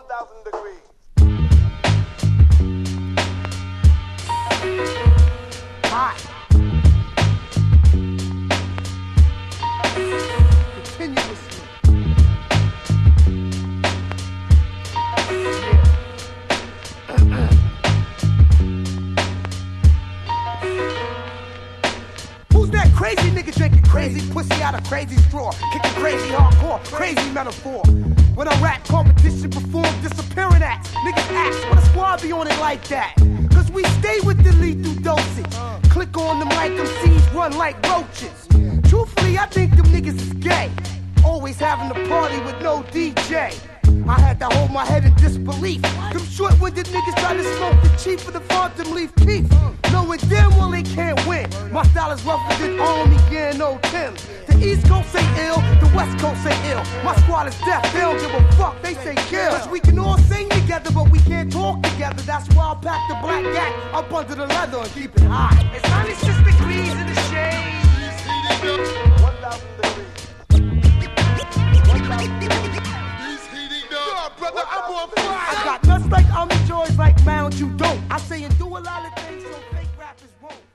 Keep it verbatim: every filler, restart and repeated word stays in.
one thousand degrees. Hot. Continuously. Who's that crazy nigga drinking crazy pussy out of crazy straw? Kicking crazy hardcore, crazy metaphor. When I rap competition, perform disappearing acts. Niggas ask, what a squad be on it like that? Cause we stay with the lethal dosage. Click on them like them seeds, run like roaches. Truthfully, I think them niggas is gay. Always having a party with no D J. I had to hold my head in disbelief. Them short-winded niggas try to smoke the chief of the Phantom Leaf Keef. Knowing damn well they can't win. My style is rougher than Army gear, no Tim. The East Coast say ill, the West Coast say ill. My squad is deaf, they don't give a fuck, they say kill. Cause we can all sing together, but we can't talk together. That's why I pack the black gat up under the leather and keep it hot. It's ninety-six degrees in the shade. one thousand degrees. one thousand degrees. Brother, I'm on fire. I got nuts like I'm the joys like Mound, you don't. I say and do a lot of things so fake rappers won't.